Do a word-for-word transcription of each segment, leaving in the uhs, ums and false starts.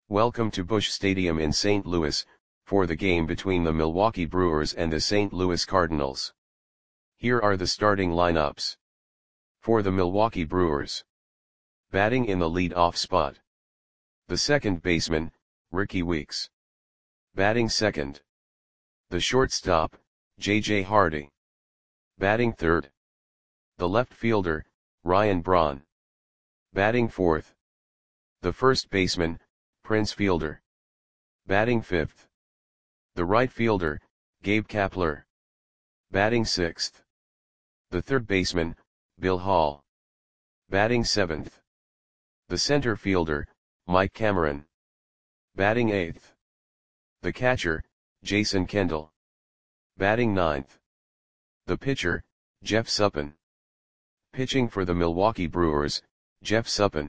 Welcome to Busch Stadium in Saint Louis, for the game between the Milwaukee Brewers and the Saint Louis Cardinals. Here are the starting lineups. For the Milwaukee Brewers. Batting in the lead-off spot. The second baseman, Rickie Weeks. Batting second. The shortstop, J J Hardy. Batting third. The left fielder, Ryan Braun. Batting fourth. The first baseman, Prince Fielder. Batting fifth. The right fielder, Gabe Kapler. Batting sixth. The third baseman, Bill Hall. Batting seventh. The center fielder, Mike Cameron. Batting eighth. The catcher, Jason Kendall. Batting ninth. The pitcher, Jeff Suppan. Pitching for the Milwaukee Brewers, Jeff Suppan.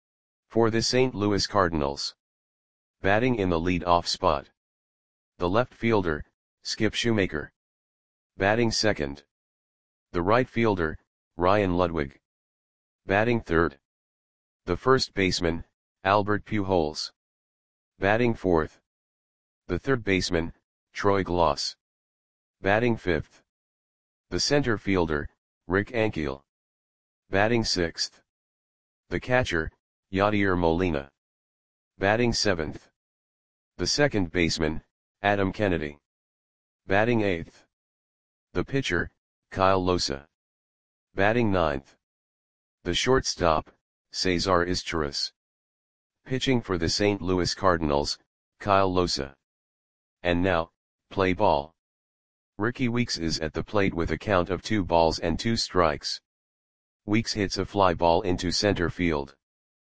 For the Saint Louis Cardinals. Batting in the lead-off spot. The left fielder, Skip Schumaker. Batting second. The right fielder, Ryan Ludwig. Batting third. The first baseman, Albert Pujols. Batting fourth. The third baseman, Troy Glaus. Batting fifth. The center fielder, Rick Ankiel. Batting sixth. The catcher, Yadier Molina. Batting seventh. The second baseman, Adam Kennedy. Batting eighth. The pitcher, Kyle Losa. Batting ninth. The shortstop, Cesar Izturis. Pitching for the Saint Louis Cardinals, Kyle Losa. And now, play ball. Rickie Weeks is at the plate with a count of two balls and two strikes. Weeks hits a fly ball into center field.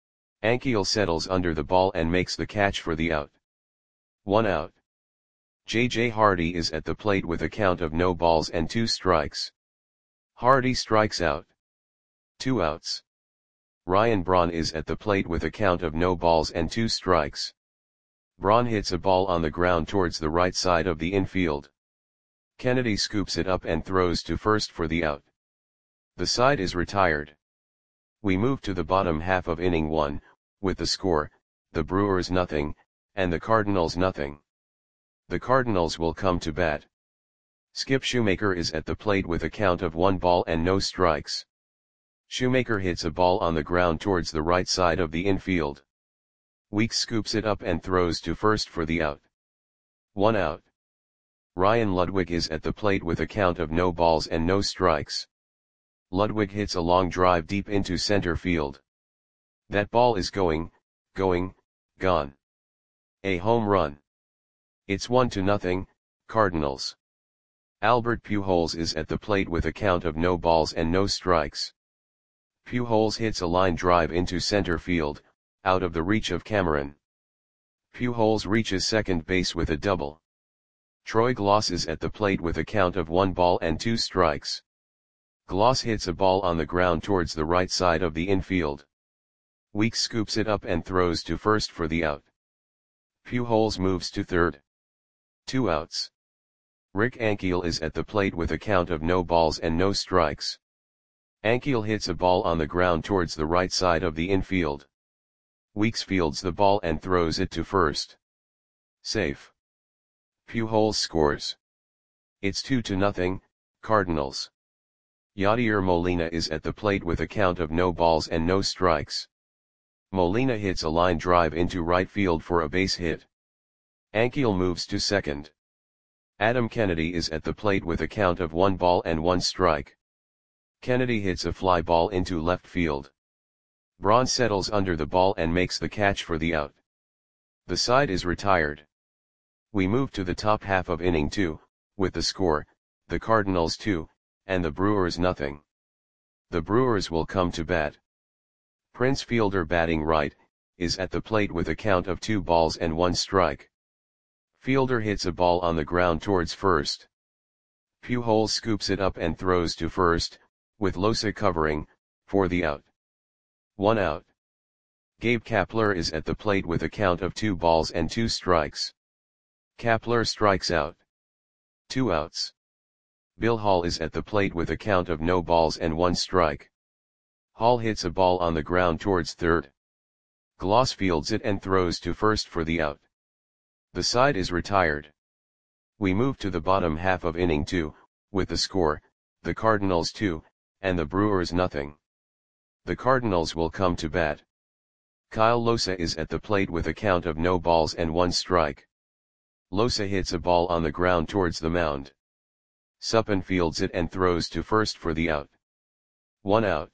Ankiel settles under the ball and makes the catch for the out. One out. J J Hardy is at the plate with a count of no balls and two strikes. Hardy strikes out. Two outs. Ryan Braun is at the plate with a count of no balls and two strikes. Braun hits a ball on the ground towards the right side of the infield. Kennedy scoops it up and throws to first for the out. The side is retired. We move to the bottom half of inning one, with the score, the Brewers nothing, and the Cardinals nothing. The Cardinals will come to bat. Skip Schumaker is at the plate with a count of one ball and no strikes. Schumaker hits a ball on the ground towards the right side of the infield. Weeks scoops it up and throws to first for the out. One out. Ryan Ludwig is at the plate with a count of no balls and no strikes. Ludwig hits a long drive deep into center field. That ball is going, going, gone. A home run. It's one to nothing, Cardinals. Albert Pujols is at the plate with a count of no balls and no strikes. Pujols hits a line drive into center field, out of the reach of Cameron. Pujols reaches second base with a double. Troy Glaus is at the plate with a count of one ball and two strikes. Glaus hits a ball on the ground towards the right side of the infield. Weeks scoops it up and throws to first for the out. Pujols moves to third. Two outs. Rick Ankiel is at the plate with a count of no balls and no strikes. Ankiel hits a ball on the ground towards the right side of the infield. Weeks fields the ball and throws it to first. Safe. Pujols scores. It's two to nothing, Cardinals. Yadier Molina is at the plate with a count of no balls and no strikes. Molina hits a line drive into right field for a base hit. Ankiel moves to second. Adam Kennedy is at the plate with a count of one ball and one strike. Kennedy hits a fly ball into left field. Braun settles under the ball and makes the catch for the out. The side is retired. We move to the top half of inning two, with the score, the Cardinals two, and the Brewers nothing. The Brewers will come to bat. Prince Fielder batting right, is at the plate with a count of two balls and one strike. Fielder hits a ball on the ground towards first. Pujols scoops it up and throws to first, with Losa covering, for the out. One out. Gabe Kapler is at the plate with a count of two balls and two strikes. Kapler strikes out. Two outs. Bill Hall is at the plate with a count of no balls and one strike. Hall hits a ball on the ground towards third. Gloss fields it and throws to first for the out. The side is retired. We move to the bottom half of inning two, with the score, the Cardinals two, and the Brewers nothing. The Cardinals will come to bat. Kyle Losa is at the plate with a count of no balls and one strike. Losa hits a ball on the ground towards the mound. Suppan fields it and throws to first for the out. One out.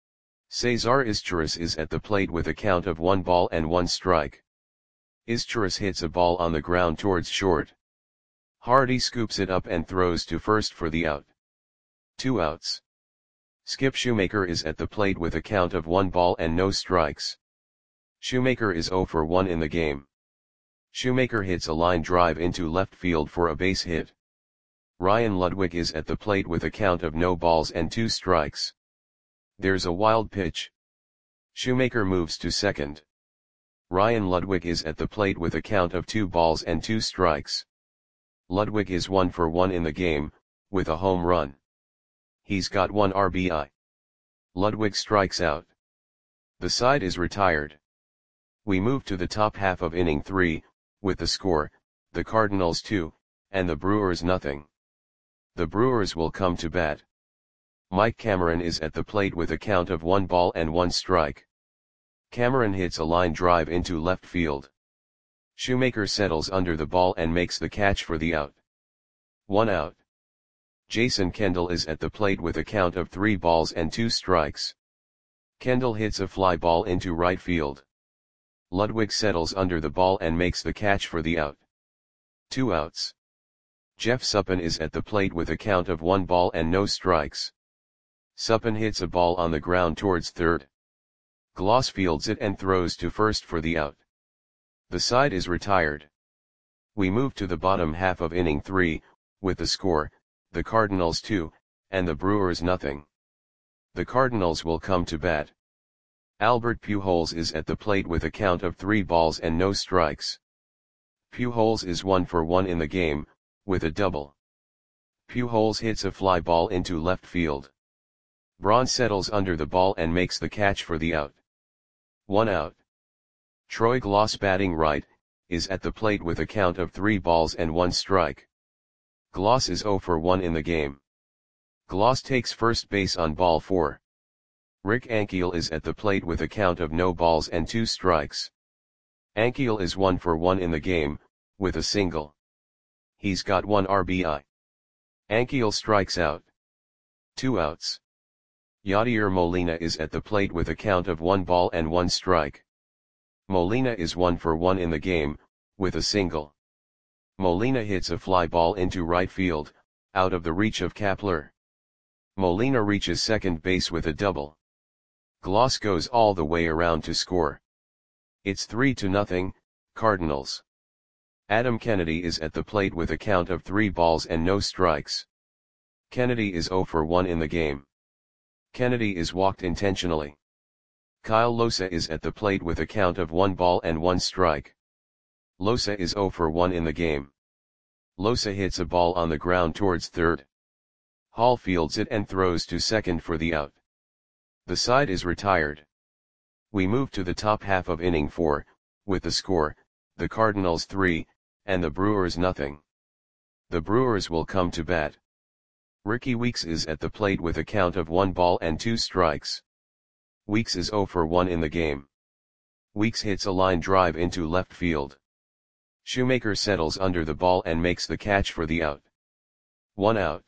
Cesar Izturis is at the plate with a count of one ball and one strike. Izturis hits a ball on the ground towards short. Hardy scoops it up and throws to first for the out. Two outs. Skip Shoemaker is at the plate with a count of one ball and no strikes. Shoemaker is zero for one in the game. Shoemaker hits a line drive into left field for a base hit. Ryan Ludwig is at the plate with a count of no balls and two strikes. There's a wild pitch. Shoemaker moves to second. Ryan Ludwig is at the plate with a count of two balls and two strikes. Ludwig is one for one in the game, with a home run. He's got one R B I. Ludwig strikes out. The side is retired. We move to the top half of inning three, with the score, the Cardinals two, and the Brewers nothing. The Brewers will come to bat. Mike Cameron is at the plate with a count of one ball and one strike. Cameron hits a line drive into left field. Shoemaker settles under the ball and makes the catch for the out. One out. Jason Kendall is at the plate with a count of three balls and two strikes. Kendall hits a fly ball into right field. Ludwig settles under the ball and makes the catch for the out. Two outs. Jeff Suppan is at the plate with a count of one ball and no strikes. Suppan hits a ball on the ground towards third. Gloss fields it and throws to first for the out. The side is retired. We move to the bottom half of inning three, with the score, the Cardinals two, and the Brewers nothing. The Cardinals will come to bat. Albert Pujols is at the plate with a count of three balls and no strikes. Pujols is one for one in the game, with a double. Pujols hits a fly ball into left field. Braun settles under the ball and makes the catch for the out. One out. Troy Gloss, batting right, is at the plate with a count of three balls and one strike. Gloss is zero for one in the game. Gloss takes first base on ball four. Rick Ankiel is at the plate with a count of no balls and two strikes. Ankiel is one for one in the game, with a single. He's got one R B I. Ankiel strikes out. Two outs. Yadier Molina is at the plate with a count of one ball and one strike. Molina is one for one in the game, with a single. Molina hits a fly ball into right field, out of the reach of Kapler. Molina reaches second base with a double. Gloss goes all the way around to score. It's three to nothing, Cardinals. Adam Kennedy is at the plate with a count of three balls and no strikes. Kennedy is zero for one in the game. Kennedy is walked intentionally. Kyle Losa is at the plate with a count of one ball and one strike. Losa is zero for one in the game. Losa hits a ball on the ground towards third. Hall fields it and throws to second for the out. The side is retired. We move to the top half of inning four, with the score, the Cardinals three, and the Brewers nothing. The Brewers will come to bat. Ricky Weeks is at the plate with a count of one ball and two strikes. Weeks is zero for one in the game. Weeks hits a line drive into left field. Shoemaker settles under the ball and makes the catch for the out. One out.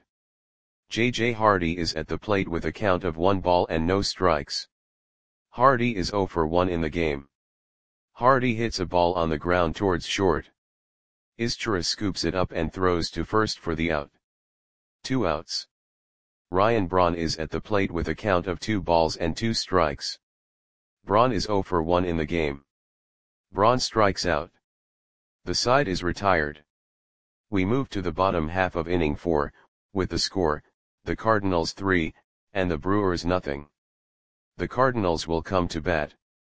J J Hardy is at the plate with a count of one ball and no strikes. Hardy is zero for one in the game. Hardy hits a ball on the ground towards short. Izturis scoops it up and throws to first for the out. Two outs. Ryan Braun is at the plate with a count of two balls and two strikes. Braun is zero for one in the game. Braun strikes out. The side is retired. We move to the bottom half of inning four, with the score, the Cardinals three, and the Brewers nothing. The Cardinals will come to bat.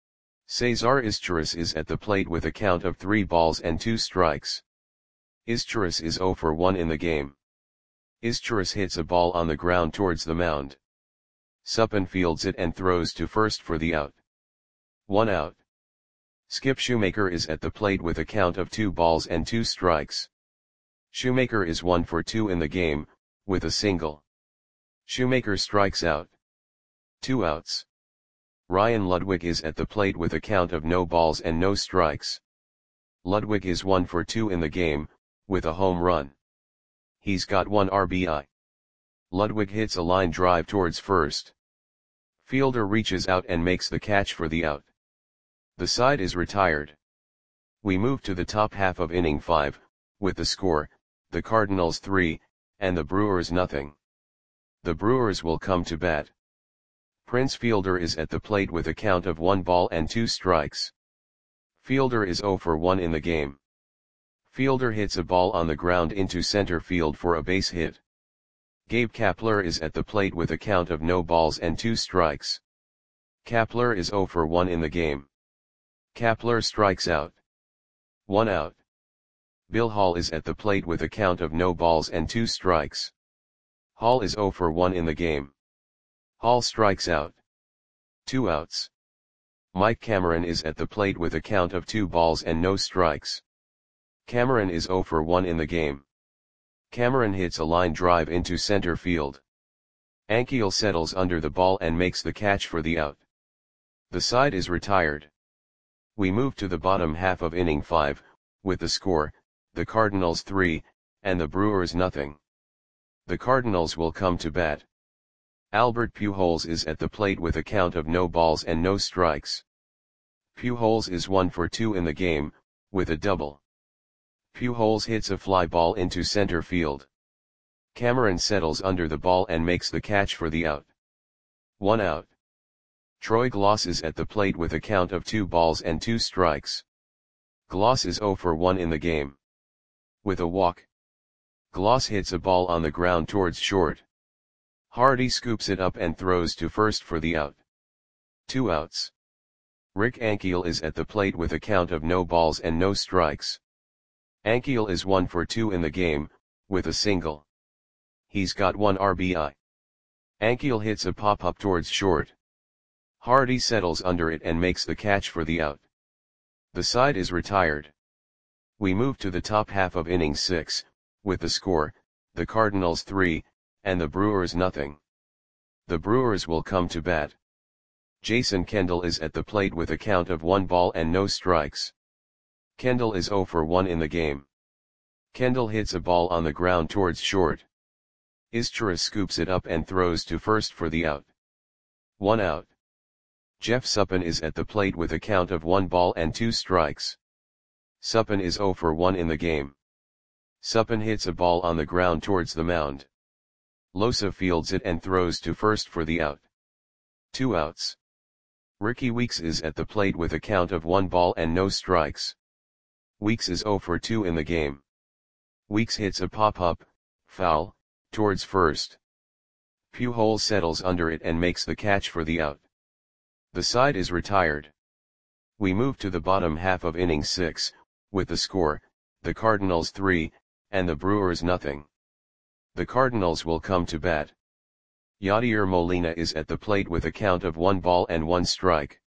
Cesar Izturis is at the plate with a count of three balls and two strikes. Izturis is zero for one in the game. Izturis hits a ball on the ground towards the mound. Suppan fields it and throws to first for the out. One out. Skip Shoemaker is at the plate with a count of two balls and two strikes. Shoemaker is one for two in the game, with a single. Shoemaker strikes out. Two outs. Ryan Ludwig is at the plate with a count of no balls and no strikes. Ludwig is one for two in the game, with a home run. He's got one R B I. Ludwig hits a line drive towards first. Fielder reaches out and makes the catch for the out. The side is retired. We move to the top half of inning five, with the score, the Cardinals three, and the Brewers nothing. The Brewers will come to bat. Prince Fielder is at the plate with a count of one ball and two strikes. Fielder is zero for one in the game. Fielder hits a ball on the ground into center field for a base hit. Gabe Kapler is at the plate with a count of no balls and two strikes. Kapler is zero for one in the game. Kapler strikes out. One out. Bill Hall is at the plate with a count of no balls and two strikes. Hall is zero for one in the game. Hall strikes out. Two outs. Mike Cameron is at the plate with a count of two balls and no strikes. Cameron is zero for one in the game. Cameron hits a line drive into center field. Ankiel settles under the ball and makes the catch for the out. The side is retired. We move to the bottom half of inning five, with the score, the Cardinals three, and the Brewers nothing. The Cardinals will come to bat. Albert Pujols is at the plate with a count of no balls and no strikes. Pujols is one for two in the game, with a double. Pujols hits a fly ball into center field. Cameron settles under the ball and makes the catch for the out. One out. Troy Glaus is at the plate with a count of two balls and two strikes. Glaus is zero for one in the game. With a walk. Glaus hits a ball on the ground towards short. Hardy scoops it up and throws to first for the out. Two outs. Rick Ankiel is at the plate with a count of no balls and no strikes. Ankiel is one for two in the game, with a single. He's got one R B I. Ankiel hits a pop-up towards short. Hardy settles under it and makes the catch for the out. The side is retired. We move to the top half of inning six, with the score, the Cardinals three, and the Brewers nothing. The Brewers will come to bat. Jason Kendall is at the plate with a count of one ball and no strikes. Kendall is zero for one in the game. Kendall hits a ball on the ground towards short. Izturis scoops it up and throws to first for the out. One out. Jeff Suppan is at the plate with a count of one ball and two strikes. Suppan is zero for one in the game. Suppan hits a ball on the ground towards the mound. Losa fields it and throws to first for the out. Two outs. Ricky Weeks is at the plate with a count of one ball and no strikes. Weeks is zero for two in the game. Weeks hits a pop-up, foul, towards first. Pujols settles under it and makes the catch for the out. The side is retired. We move to the bottom half of inning six, with the score, the Cardinals three, and the Brewers nothing. The Cardinals will come to bat. Yadier Molina is at the plate with a count of one ball and one strike.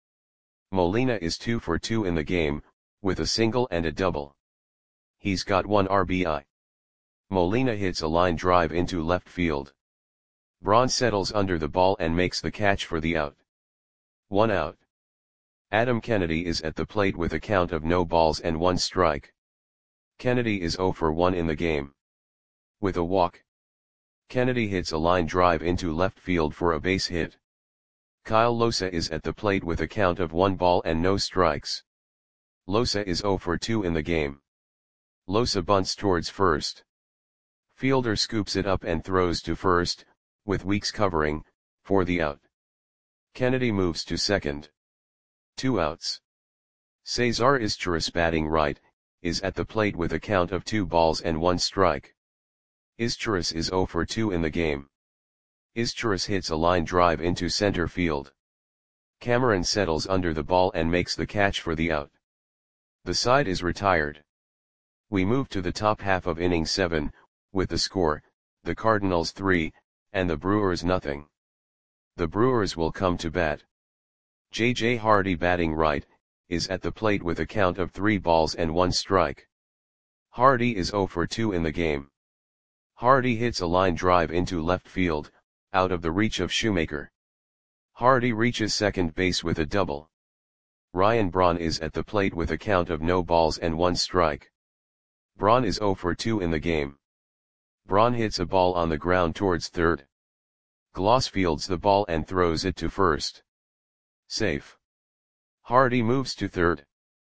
Molina is two for two in the game, with a single and a double. He's got one R B I. Molina hits a line drive into left field. Braun settles under the ball and makes the catch for the out. One out. Adam Kennedy is at the plate with a count of no balls and one strike. Kennedy is zero for one in the game. With a walk. Kennedy hits a line drive into left field for a base hit. Kyle Losa is at the plate with a count of one ball and no strikes. Losa is zero for two in the game. Losa bunts towards first. Fielder scoops it up and throws to first, with Weeks covering, for the out. Kennedy moves to second. Two outs. Cesar Izturis, batting right, is at the plate with a count of two balls and one strike. Izturis is zero for two in the game. Izturis hits a line drive into center field. Cameron settles under the ball and makes the catch for the out. The side is retired. We move to the top half of inning seven, with the score, the Cardinals three, and the Brewers nothing. The Brewers will come to bat. J J Hardy, batting right, is at the plate with a count of three balls and one strike. Hardy is zero for two in the game. Hardy hits a line drive into left field, out of the reach of Shoemaker. Hardy reaches second base with a double. Ryan Braun is at the plate with a count of no balls and one strike. Braun is zero for two in the game. Braun hits a ball on the ground towards third. Gloss fields the ball and throws it to first. Safe. Hardy moves to third.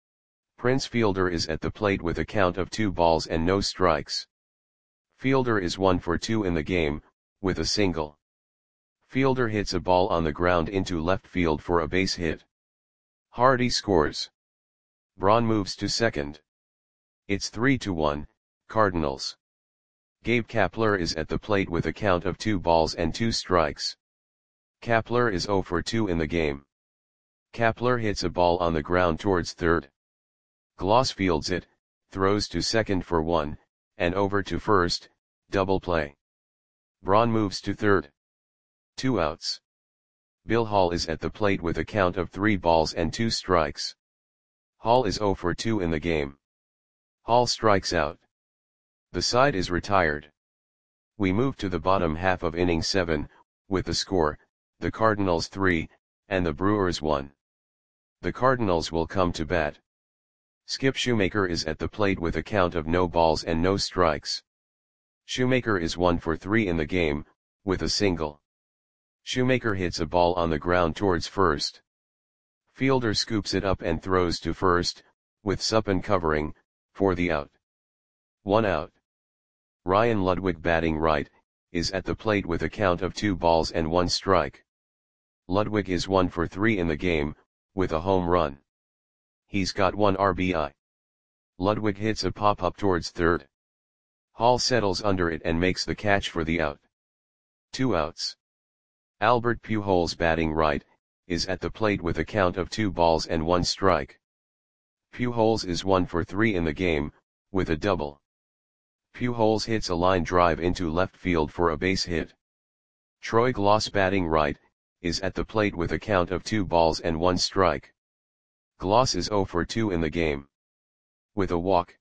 Prince Fielder is at the plate with a count of two balls and no strikes. Fielder is one for two in the game, with a single. Fielder hits a ball on the ground into left field for a base hit. Hardy scores. Braun moves to second. It's three to one, Cardinals. Gabe Kapler is at the plate with a count of two balls and two strikes. Kapler is zero for two in the game. Kapler hits a ball on the ground towards third. Gloss fields it, throws to second for one, and over to first, double play. Braun moves to third. Two outs. Bill Hall is at the plate with a count of three balls and two strikes. Hall is zero for two in the game. Hall strikes out. The side is retired. We move to the bottom half of inning seven, with the score, the Cardinals three, and the Brewers one. The Cardinals will come to bat. Skip Shoemaker is at the plate with a count of no balls and no strikes. Shoemaker is one for three in the game, with a single. Shoemaker hits a ball on the ground towards first. Fielder scoops it up and throws to first, with Suppan covering, for the out. One out. Ryan Ludwig, batting right, is at the plate with a count of two balls and one strike. Ludwig is one for three in the game, with a home run. He's got one R B I. Ludwig hits a pop-up towards third. Hall settles under it and makes the catch for the out. Two outs. Albert Pujols, batting right, is at the plate with a count of two balls and one strike. Pujols is one for three in the game, with a double. Pujols hits a line drive into left field for a base hit. Troy Gloss, batting right, is at the plate with a count of two balls and one strike. Gloss is zero for two in the game. With a walk.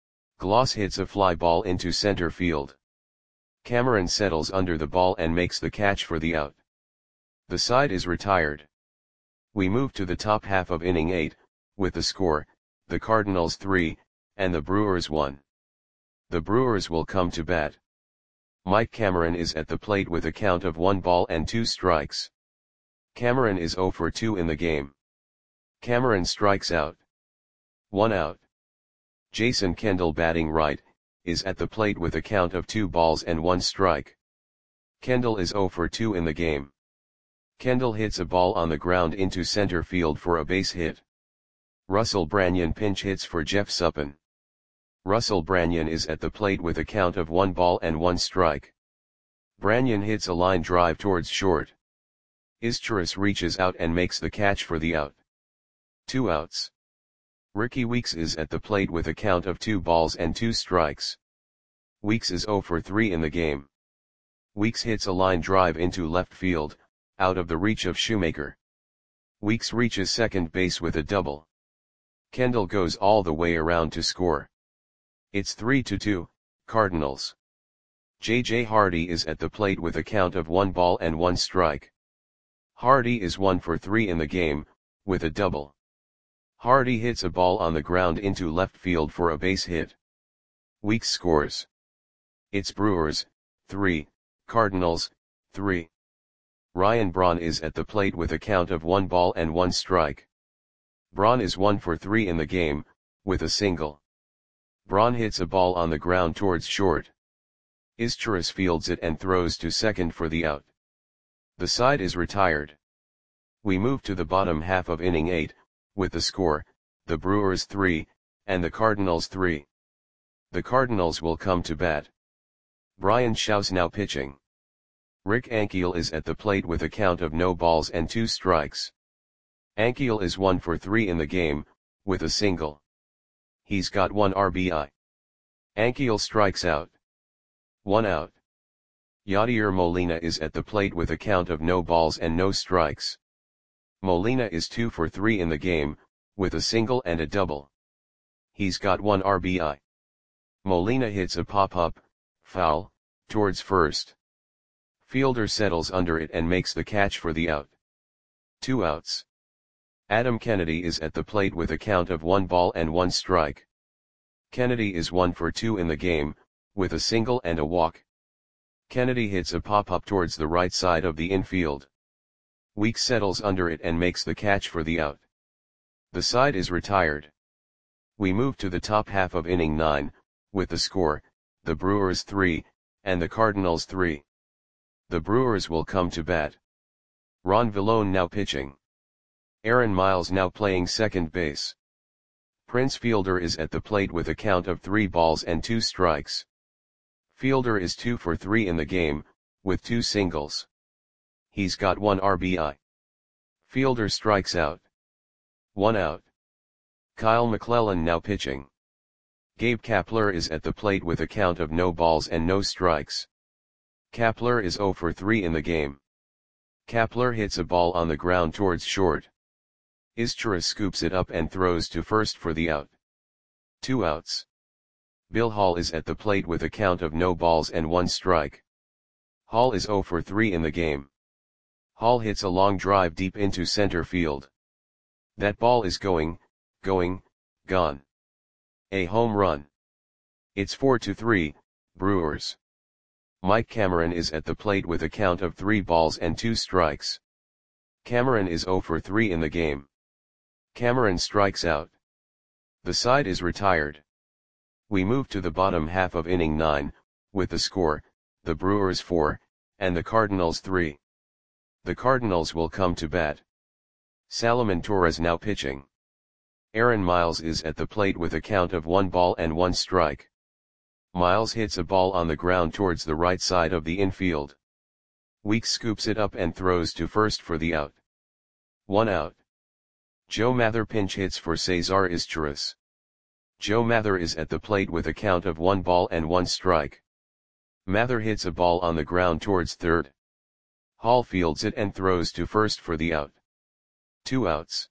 Gloss hits a fly ball into center field. Cameron settles under the ball and makes the catch for the out. The side is retired. We move to the top half of inning eight, with the score, the Cardinals three, and the Brewers one. The Brewers will come to bat. Mike Cameron is at the plate with a count of one ball and two strikes. Cameron is zero for two in the game. Cameron strikes out. One out. Jason Kendall, batting right, is at the plate with a count of two balls and one strike. Kendall is zero for two in the game. Kendall hits a ball on the ground into center field for a base hit. Russell Branyan pinch hits for Jeff Suppan. Russell Branyan is at the plate with a count of one ball and one strike. Branyan hits a line drive towards short. Izturis reaches out and makes the catch for the out. Two outs. Ricky Weeks is at the plate with a count of two balls and two strikes. Weeks is zero for three in the game. Weeks hits a line drive into left field, out of the reach of Shoemaker. Weeks reaches second base with a double. Kendall goes all the way around to score. It's three to two, Cardinals. J J Hardy is at the plate with a count of one ball and one strike. Hardy is one for three in the game, with a double. Hardy hits a ball on the ground into left field for a base hit. Weeks scores. It's Brewers, three, Cardinals, three. Ryan Braun is at the plate with a count of one ball and one strike. Braun is one for three in the game, with a single. Braun hits a ball on the ground towards short. Izturis fields it and throws to second for the out. The side is retired. We move to the bottom half of inning eight, with the score, the Brewers three, and the Cardinals three. The Cardinals will come to bat. Brian Shaw's now pitching. Rick Ankiel is at the plate with a count of no balls and two strikes. Ankiel is one for three in the game, with a single. He's got one R B I. Ankiel strikes out. One out. Yadier Molina is at the plate with a count of no balls and no strikes. Molina is two for three in the game, with a single and a double. He's got one R B I. Molina hits a pop-up, foul, towards first. Fielder settles under it and makes the catch for the out. Two outs. Adam Kennedy is at the plate with a count of one ball and one strike. Kennedy is one for two in the game, with a single and a walk. Kennedy hits a pop-up towards the right side of the infield. Weeks settles under it and makes the catch for the out. The side is retired. We move to the top half of inning nine, with the score, the Brewers three, and the Cardinals three. The Brewers will come to bat. Ron Villone now pitching. Aaron Miles now playing second base. Prince Fielder is at the plate with a count of three balls and two strikes. Fielder is two for three in the game, with two singles. He's got one R B I. Fielder strikes out. One out. Kyle McClellan now pitching. Gabe Kapler is at the plate with a count of no balls and no strikes. Kapler is zero for three in the game. Kapler hits a ball on the ground towards short. Izturis scoops it up and throws to first for the out. Two outs. Bill Hall is at the plate with a count of no balls and one strike. Hall is zero for three in the game. Hall hits a long drive deep into center field. That ball is going, going, gone. A home run. It's four to three, Brewers. Mike Cameron is at the plate with a count of three balls and two strikes. Cameron is zero for three in the game. Cameron strikes out. The side is retired. We move to the bottom half of inning nine, with the score, the Brewers four, and the Cardinals three. The Cardinals will come to bat. Salomon Torres now pitching. Aaron Miles is at the plate with a count of one ball and one strike. Miles hits a ball on the ground towards the right side of the infield. Weeks scoops it up and throws to first for the out. One out. Joe Mather pinch hits for Cesar Izturis. Joe Mather is at the plate with a count of one ball and one strike. Mather hits a ball on the ground towards third. Hall fields it and throws to first for the out. Two outs.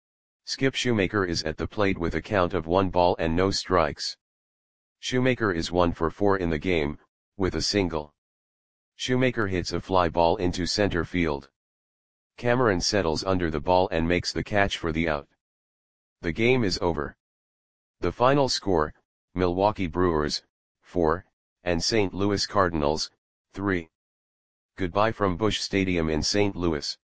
Skip Shoemaker is at the plate with a count of one ball and no strikes. Shoemaker is one for four in the game, with a single. Shoemaker hits a fly ball into center field. Cameron settles under the ball and makes the catch for the out. The game is over. The final score, Milwaukee Brewers, four, and Saint Louis Cardinals, three. Goodbye from Busch Stadium in Saint Louis.